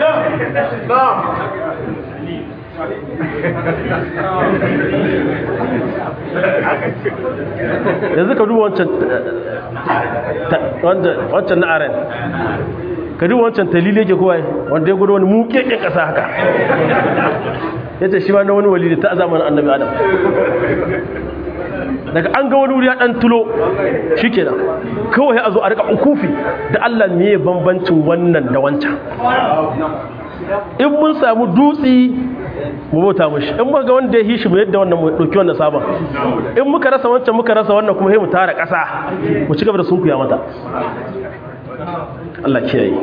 yanzu ka duba wancan na aren ka duba wancan talili yake kowai wanda ya gudu wani mukekin ƙasa haka yace shi ma na wani wali ne ta zamanin annabi adam daga an ga wani wuri ya dan tulo shikenan kawai a zo a rika ukufi da Allah meye bambancin wannan da wancan in mun samu dutsi mu bauta mushi in muka ga wanda ya hishi mu yadda wannan mu dauki wannan sabon in muka rasa wancan muka rasa wannan kuma sai mu tara kasa mu ci gaba da sunkuya mata Allah kiyaye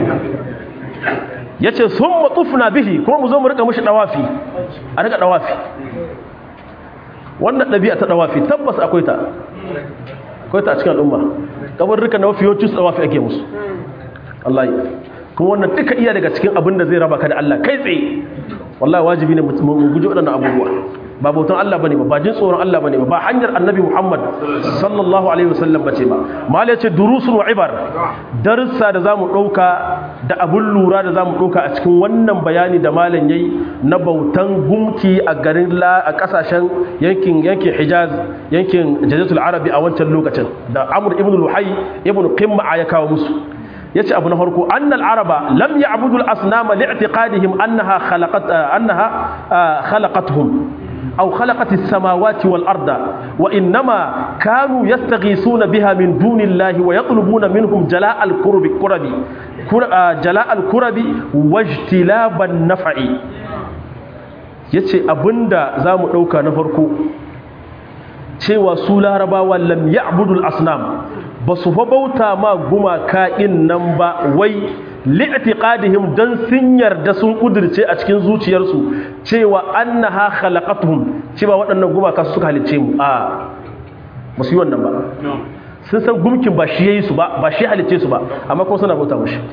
yace summa tufna bihi kuma mu zo mu rika mushi dawafi a rika dawafi wannan dabi'a ta dawafi tabbas akwai ta akwai ta a cikin al'umma kamar rika dawafi yau tus dawafi ake musu wallahi kuma wannan duka iya daga cikin abin da zai raba ka da Allah kai tsaye wallahi wajibi ne mu guji waɗannan abubuwa ba bautan Allah bane ba ba jin tsoron Allah bane ba ba hanyar annabi Muhammad sallallahu alaihi wasallam bace ba mal yace durusun wa ibar darussa da zamu dauka da abun lura da zamu dauka a cikin wannan bayani da malam yayi na bautan gumki a garin la a kasashen yankin yankin Hijaz yankin Jaziratul Arabi a wancan lokacin da Amr ibn Luhay ibn Qimma ya kawo musu yace abu na farko annal araba lam ya'budu al-asnama li'tiqadihim annaha khalaqat annaha khalaqatuhum aw khalaqat as-samawati wal arda wa inma kanu yastaghisuna biha min dunillahi wa yatlubuna minhum jalaa al-qurbi qurabi jalaa al-qurabi wajtilaban naf'i yace abinda zamu dauka na farko cewa su larabawa lam ya'budu al-asnam ba su fa bauta ma gumaka in nan ba wai li'tiqadihim dan sun yarda sun kudirce a cikin zuciyarsu cewa annaha khalaqatuhum cewa waɗannan gumaka su suka halicce mu a ba su yi wannan ba sun san gumkin ba shi yayi su ba ba shi halicce su ba amma kuma suna bauta mushi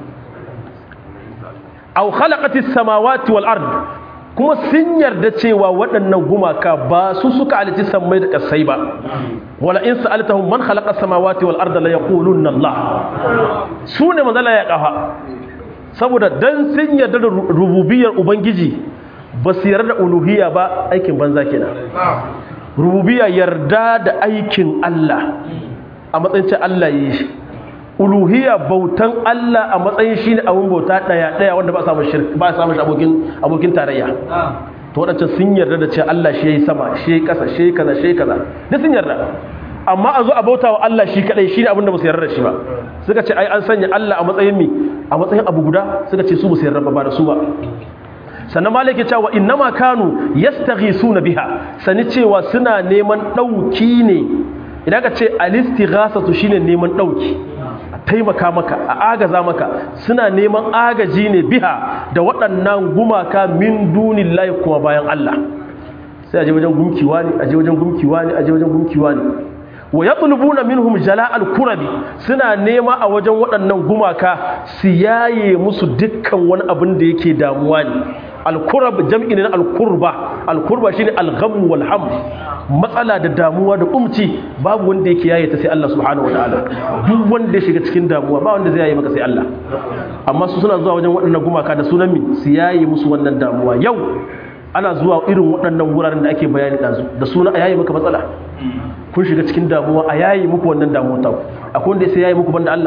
aw khalaqatis samawati wal ard kuma sun yarda cewa waɗannan gumaka ba su suka halitta sammai da ƙasai ba wala in sa'altahum man khalaqa samawati wal arda la yaqulunna Allah su ne manzala ya kafa saboda dan sun yarda da rububiyar ubangiji ba su yarda da uluhiyya ba aikin banza kenan rububiyya yarda da aikin Allah a matsayin ce Allah yi shi uluhiyya bautan Allah a matsayin shine abun bauta daya daya wanda ba a samu shirk ba a samu abokin abokin tarayya to wadancan sun yarda da cewa Allah shi yayi sama shi yayi kasa shi kaza shi kaza duk sun yarda amma a zo a bauta wa Allah shi kadai shine abin da ba su yarda da shi ba suka ce ai an sanya Allah a matsayin mi a matsayin abu guda suka ce su ba su yarda ba da su ba sannan malaki cewa innama kanu yastaghisuna biha sani cewa suna neman dauki ne idan ka ce alistighasatu shine neman dauki taimaka maka a agaza maka suna neman agaji ne biha da waɗannan gumaka min dunillahi kuma bayan Allah sai aje wajen gumkiwa ne aje wajen gumkiwa ne aje wajen gumkiwa ne wa yatlubuna minhum jala'al kurabi suna nema a wajen waɗannan gumaka su yaye musu dukkan wani abin da yake damuwa ne al-kurab jam'i ne na al-kurba al-kurba shine al-gham wal ham matsala da damuwa da umci babu wanda yake yaye ta sai Allah subhanahu wataala duk wanda ya shiga cikin damuwa ba wanda zai yaye maka sai Allah amma su suna zuwa wajen waɗannan gumaka da sunan mi su yaye musu wannan damuwa yau ana zuwa irin waɗannan wuraren da ake bayani da suna a yaye maka matsala kun shiga cikin damuwa a yaye muku wannan damuwa ta akwai wanda sai yaye muku banda Allah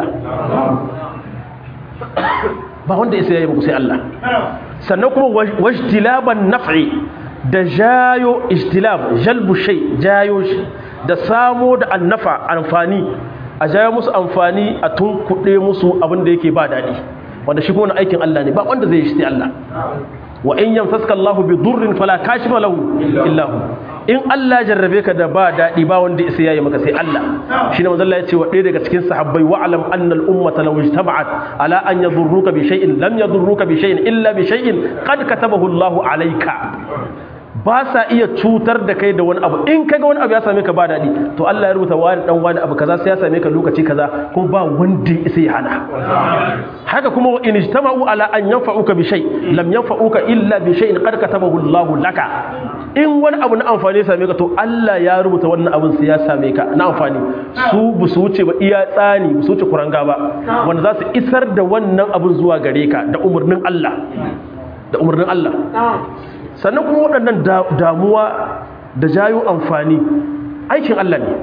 ba wanda sai yaye muku sai Allah sannan kuma wajtilaban naf'i da jayo ijtilab jalbu shay jayo shi da samo da annafa amfani a jayo musu amfani a tunkuɗe musu abin da yake ba daɗi wanda shi kuma aikin Allah ne ba wanda zai yi shi Allah wa in yamsaska Allahu bi durrin fala kashifa lahu illa hu in Allah jarrabe ka da ba daɗi ba wanda sai yayi maka sai Allah shine manzo Allah ya ce wa ɗaya daga cikin sahabbai wa alam anna al ummata law ijtama'at ala an yadurruka bi shay'in lam yadurruka bi shay'in illa bi shay'in qad katabahu Allahu alayka ba sa iya cutar da kai da wani abu in kaga wani abu ya same ka ba daɗi to Allah ya rubuta wani dan wani abu kaza sai ya same ka lokaci kaza kuma ba wanda sai ya hana haka kuma wa in ijtama'u ala an yanfa'uka bi shay lam yanfa'uka illa bi shay'in qad katabahu Allahu laka in wani abu na amfani ya same ka to Allah ya rubuta wannan abin sai ya same ka na amfani su bu su wuce ba iya tsani bu su wuce kuranga ba wanda za su isar da wannan abin zuwa gare ka da umurnin Allah da umurnin Allah sannan kuma waɗannan damuwa da jayo amfani aikin Allah ne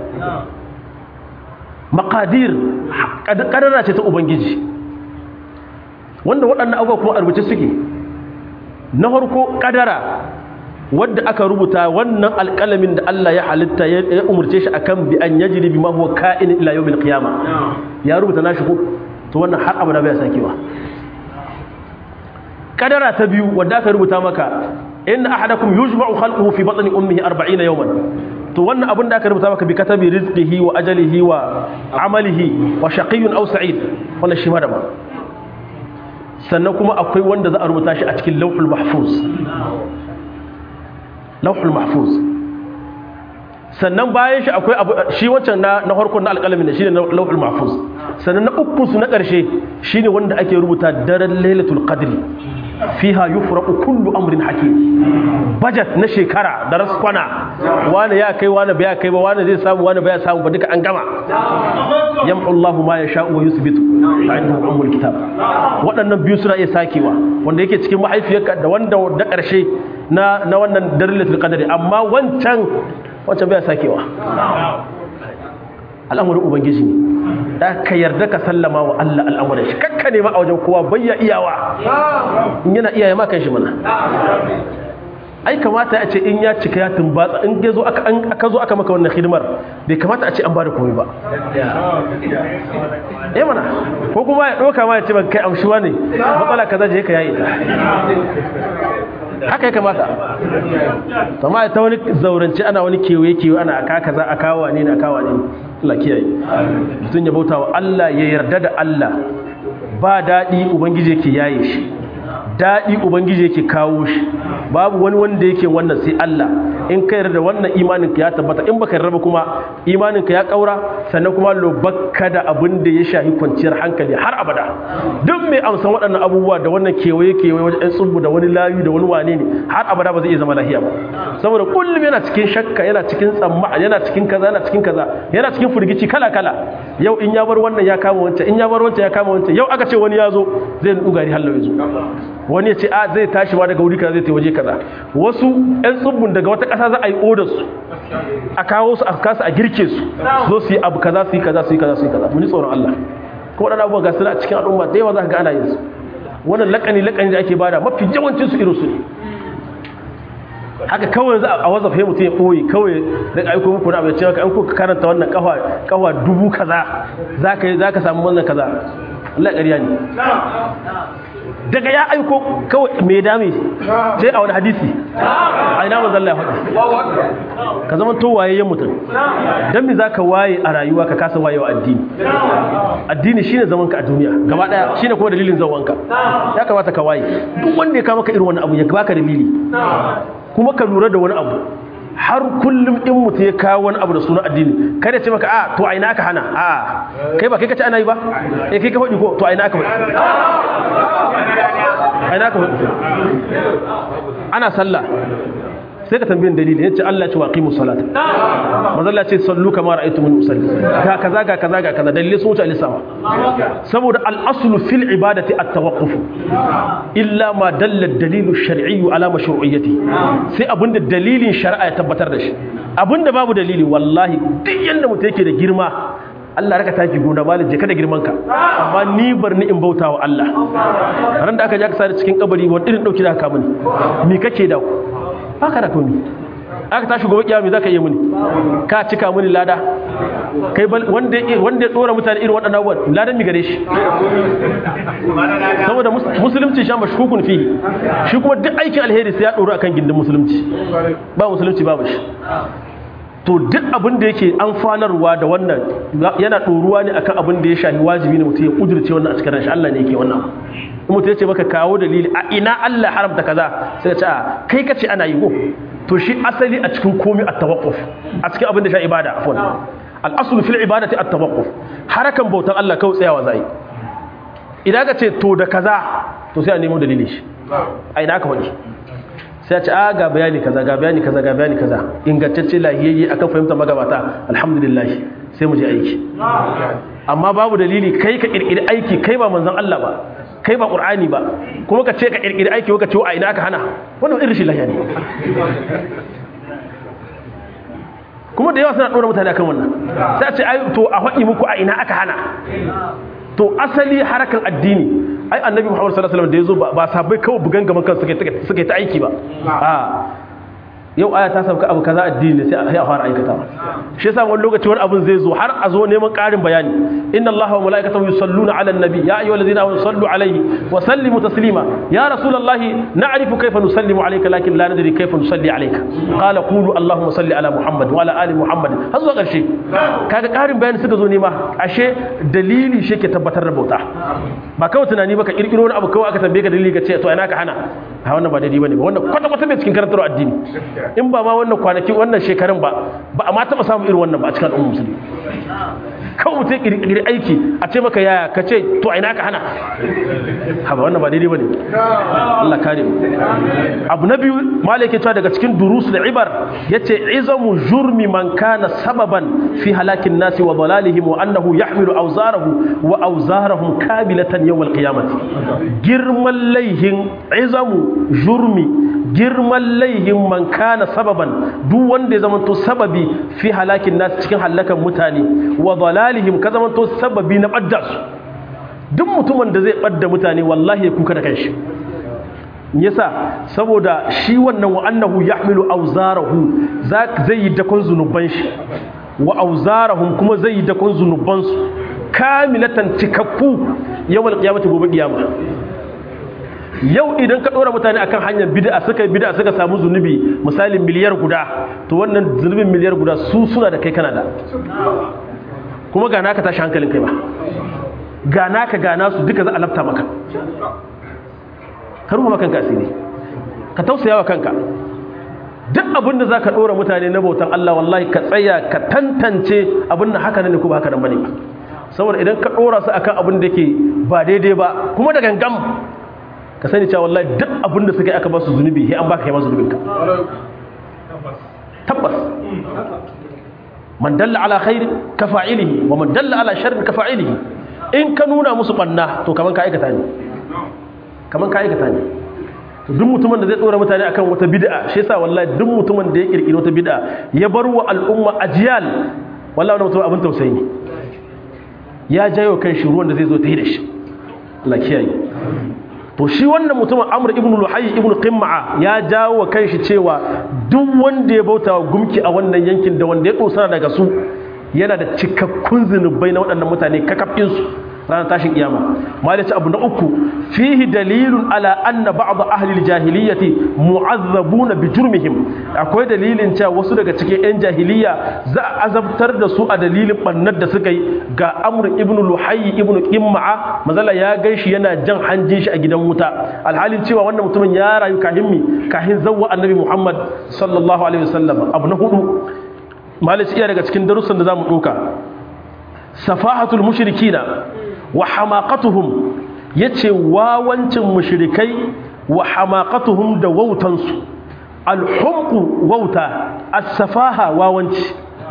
maqadir kadara ce ta ubangiji wanda waɗannan abubuwa kuma a rubuce suke na farko kadara wadda aka rubuta wannan alƙalamin da Allah ya halitta ya umurce shi akan bi an yajri bima huwa ka'in ila yawmil qiyama ya rubuta nashi ko to wannan har abada bai sakewa kadara ta biyu wadda aka rubuta maka inna ahadakum yujma'u khalquhu fi batni ummihi arba'ina yawman to wannan abin da aka rubuta maka bi katabi rizqihi wa ajalihi wa amalihi wa shaqiyyun aw sa'id wannan shi ma da ba sannan kuma akwai wanda za a rubuta shi a cikin lawhul mahfuz lawhul mahfuz sannan bayan shi akwai shi wancan na na farkon na alƙalamin da shine lawhul mahfuz sannan na uku su na ƙarshe shine wanda ake rubuta daren lailatul qadri fiha yufraqu kullu amrin hakim budget na shekara da raskwana wani ya kai wani bai kai ba wani zai samu wani bai samu ba duka an gama yamhu Allahu ma yasha wa yuthbitu indahu ummul kitab waɗannan biyu suna iya sakewa wanda yake cikin mahaifiyarka da wanda da ƙarshe na na wannan dalilatul qadari amma wancan wancan bai sakewa al'amuran ubangiji ne da ka yarda ka sallama wa Allah al'amuran shi kakka ne ma a wajen kowa bayya iyawa in yana iyaye ma kan shi mana ai kamata a ce in ya cika ya tumbatsa in ga zo aka aka zo aka maka wannan hidimar bai kamata a ce an bada komai ba eh mana ko kuma ya doka ma ya ce ban kai amshuwa ne matsala kaza je ka yayi ta haka ya kamata amma ta wani zaurance ana wani kewaye kewaye ana aka kaza aka wane ne aka wane ne Allah kiyaye mutun ya bauta wa Allah ya yarda da Allah ba dadi ubangiji yake yaye shi dadi ubangiji yake kawo shi babu wani wanda yake wannan sai Allah in ka yarda wannan imanin ka ya tabbata in baka yarda kuma imanin ka ya kaura sannan kuma lobakka da abin da ya shahi kwanciyar hankali har abada duk mai amsan waɗannan abubuwa da wannan kewaye kewaye wajen tsubu da wani layu da wani wane ne har abada ba zai iya zama lafiya ba saboda kullum yana cikin shakka yana cikin tsamma yana cikin kaza yana cikin kaza yana cikin furgici kala kala yau in ya bar wannan ya kama wancan in ya bar wancan ya kama wancan yau aka ce wani ya zo zai dugari hallo ya zo wani ya ce a zai tashi ma daga wuri kaza zai ta waje kaza wasu ƴan tsubbun daga wata ƙasa za a yi odar su a kawo su a kasa a girke su zo su yi abu kaza su yi kaza su yi kaza su yi kaza mun ji tsoron Allah ko waɗannan abubuwa ga su a cikin al'umma da yawa za ka ga ana yin su wannan lakani lakani da ake bada mafi yawancin su irin su ne haka kawai za a wazafa ya mutum ya ɓoye kawai da aiko muku na abin cewa ka an kuka karanta wannan kawa dubu kaza za ka samu wannan kaza Allah ƙarya ne daga ya aiko kawai mai dame sai a wani hadisi a ina manzon Allah ya faɗi ka zama to wayayyen mutum dan me zaka waye a rayuwa ka kasa wayewa addini addini shine zaman ka a duniya gaba daya shine kuma dalilin zawanka ya kamata ka waye duk wanda ya kama ka irin wannan abu ya baka dalili kuma ka lura da wani abu har kullum in mutu ya kawo wani abu da suna addini kada ce maka a to aina aka hana a kai ba kai kace ana yi ba eh kai ka faɗi ko to aina aka faɗi aina aka faɗi ana sallah sai ka tambayin dalili yace Allah ya ce waqimus salata manzo Allah ya ce sallu kama ra'aytumuni usalli ga kaza ga kaza ga kaza dalili sun wuce alisawa saboda al-aslu fil ibadati at-tawaqquf illa ma dalla ad-dalilu ash-shar'i ala mashru'iyyati sai abinda dalilin shari'a ya tabbatar da shi abinda babu dalili wallahi duk yanda mutum yake da girma Allah raka taki gona malin je kada girman ka amma ni bar ni in bauta wa Allah ran da aka ja ka sare cikin kabari wani irin dauki da ka muni me kake da baka da komi aka tashi gobe kiyama zaka yi muni ka cika muni lada kai wanda wanda ya dora mutane irin wadannan abubuwan ladan mi gare shi saboda musulunci sha mashkukun fihi shi kuma duk aikin alheri sai ya dora akan gindin musulunci ba musulunci babu shi to duk abin da yake amfanarwa da wannan yana ɗoruwa ne akan abin da ya shafi wajibi ne mutum ya kudurce wannan a cikin ranshi Allah ne yake wannan in mutum ya ce maka kawo dalili a ina Allah haramta kaza sai ya ce a kai kace ana yi ko to shi asali a cikin komai at-tawaqquf a cikin abin da ya shafi ibada afwan al-aslu fil ibadati at-tawaqquf harakan bautan Allah kawai tsayawa zai idan ka ce to da kaza to sai a nemo dalili shi a ina ka faɗi sai a ce a ga bayani kaza ga bayani kaza ga bayani kaza ingantacce lahiyayye akan fahimta magabata alhamdulillah sai mu je aiki amma babu dalili kai ka kirkiri aiki kai ba manzon Allah ba kai ba qur'ani ba kuma ka ce ka kirkiri aiki ko ka ce a ina aka hana wannan irin shi lahiya ne kuma da yawa suna dora mutane akan wannan sai a ce ai to a faɗi muku a ina aka hana to asali harakan addini ai annabi Muhammad sallallahu alaihi wasallam da yazo ba sahabbai kawai bugan gaban kansu suka suka ta aiki ba a yau aya ta sauka abu kaza addini sai a fara aikata shi yasa wani lokaci wani abun zai zo har a zo neman ƙarin bayani inna allaha wa malaikatahu yusalluna ala nabi ya ayyuhallazina amanu sallu alaihi wa sallimu taslima ya rasulullahi na'rifu kayfa nusallimu alayka lakin la nadri kayfa nusalli alayka qala qulu allahumma salli ala muhammad wa ala ali muhammad har zuwa ƙarshe kaga ƙarin bayani suka zo nema ashe dalili shi ke tabbatar da bauta ba kawai tunani ba ka kirkiro wani abu kawai aka tambaye ka dalili ka ce to ina ka hana ha wannan ba daidai bane ba wannan kwata kwata bai cikin karantar addini in ba ma wannan kwanaki wannan shekarun ba ba a ma taɓa samun irin wannan ba a cikin al'ummar musulmi kawai mutum ƙirƙiri aiki a ce maka yaya ka ce to a ina ka hana ha ba wannan ba daidai ba ne Allah kare mu abu na biyu malai ke cewa daga cikin durus da ibar ya ce izamu jurmi man kana sababan fi halakin nasi wa dalalihim wa annahu yahmilu awzarahu wa awzarahum kamilatan yawm al-qiyamati girman laihin izamu jurmi girman laihin man kana sababan duk wanda ya zamanto sababi fi halakin nasu cikin halakan mutane wa dalalihim ka zamanto sababi na badda su duk mutumin da zai badda mutane wallahi ya kuka da kanshi yasa saboda shi wannan wa annahu yahmilu awzarahu zai yi dakon zunuban shi wa awzarahum kuma zai yi dakon zunuban su kamilatan cikakku yawmal qiyamati gobe kiyama yau idan ka ɗora mutane akan hanyar bid'a suka yi bid'a suka samu zunubi misali miliyar guda to wannan zunubin miliyar guda su suna da kai kana da kuma ga naka tashi hankalin kai ba ga naka ga nasu duka za a lafta maka ka ruwa makanka asiri ka tausaya wa kanka duk abin da za ka ɗora mutane na bautan Allah wallahi ka tsaya ka tantance abin da haka ne ko ba haka nan bane ba saboda idan ka ɗora su akan abin da yake ba daidai ba kuma da gangam ka sani cewa wallahi duk abinda suka yi aka ba su zunubi sai an baka kai ma zunubinka tabbas man dalla ala khairin ka fa'ilihi wa man dalla ala sharrin ka fa'ilihi in ka nuna musu banna to kaman ka aikata ne kaman ka aikata ne to duk mutumin da zai tsora mutane akan wata bid'a shi yasa wallahi duk mutumin da ya kirkiro wata bid'a ya bar wa al'umma ajiyal wallahi wannan mutum abin tausayi ne ya jayo kan shi ruwan da zai zo ta yi da shi Allah kiyaye to shi wannan mutumin Amr ibn Luhay ibn Qim'a ya jawo wa kanshi cewa duk wanda ya bauta wa gumki a wannan yankin da wanda ya dosana daga su yana da cikakkun zinubai na waɗannan mutane kakafin su ranar tashin kiyama malaci abu na uku fihi dalilun ala anna ba'd ahli al-jahiliyyati mu'azzabuna bi jurmihim akwai dalilin cewa wasu daga cikin yan jahiliya za a azabtar da su a dalilin bannar da suka yi ga Amr ibn Luhay ibn Qim'a mazalla ya gaishi yana jan hanjin shi a gidan wuta alhalin cewa wannan mutumin ya rayu kahin mi kahin zawwa annabi Muhammad sallallahu alaihi wasallam abu na hudu malaci iya daga cikin darussan da zamu doka safahatul mushrikina wa hamaqatuhum yace wawancin mushrikai wa hamaqatuhum da wautansu alhumqu wauta as-safaha wawanci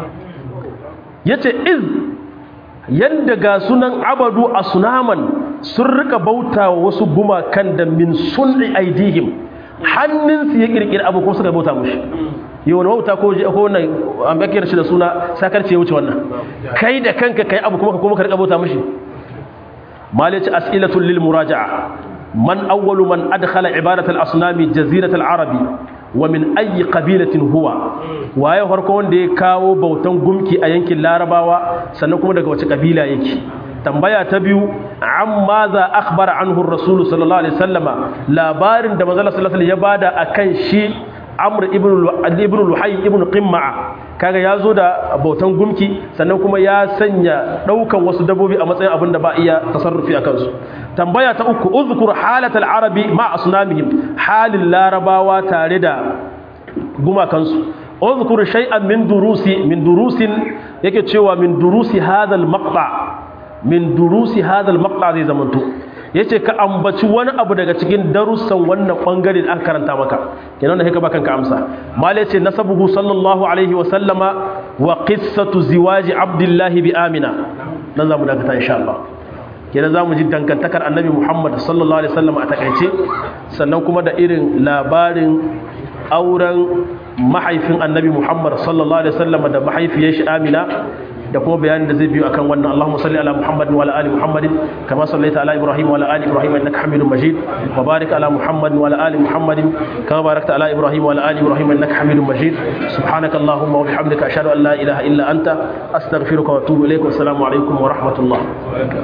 yace iz yanda ga sunan abadu asnaman sun rika bautawa wasu gumakan da min sunni aidihim hannunsu ya kirkira abu ko suka bauta mushi yi wani wauta ko wannan an bakiyar shi da suna sakarci ya wuce wannan kai da kanka kai abu kuma ka kuma ka rika bauta mushi مالك أسئلة للمراجعة من أول من أدخل عبادة الأصنام جزيرة العربي ومن أي قبيلة هو وهي هركون دي كاو بوتن غمكي أينك اللارباوة سنكم دقا وچه قبيلة ينكي تنبايا تبيو عن ماذا أخبر عنه الرسول صلى الله عليه وسلم لا بارن دمزالة صلى الله عليه وسلم يبادا أكن شيء Amr ibn Luhay ibn Qim'a kaga yazo da bautan gumki sannan kuma ya sanya daukan wasu dabobi a matsayin abin da ba iya tasarrufi akan su tambaya ta uku uzkur halat al-arabi ma asnamihim halil larabawa tare da gumakan su uzkur shay'an min durusi min durusin yake cewa min durusi hadha al-maqta min durusi hadha al-maqta zai zamanto yace ka ambaci wani abu daga cikin darussan wannan bangare da aka karanta maka kenan da haka ba kanka amsa mal yace nasabuhu sallallahu alaihi wa sallama wa qissatu ziwaji abdullahi bi amina dan zamu dakata insha Allah kenan zamu ji dangantakar annabi Muhammad sallallahu alaihi wasallam a takaice sannan kuma da irin labarin auren mahaifin annabi Muhammad sallallahu alaihi wasallam da mahaifiyar shi Amina da kuma bayanin da zai biyo akan wannan. Allahumma salli ala Muhammadin wa ala ali Muhammadin kama sallaita ala Ibrahim wa ala ali Ibrahim innaka Hamidum Majid wa barik ala Muhammadin wa ala ali Muhammadin kama barakta ala Ibrahim wa ala ali Ibrahim innaka Hamidum Majid. Subhanaka Allahumma wa bihamdika ashhadu an la ilaha illa anta astaghfiruka wa atubu ilayk. Wa assalamu alaikum wa rahmatullah.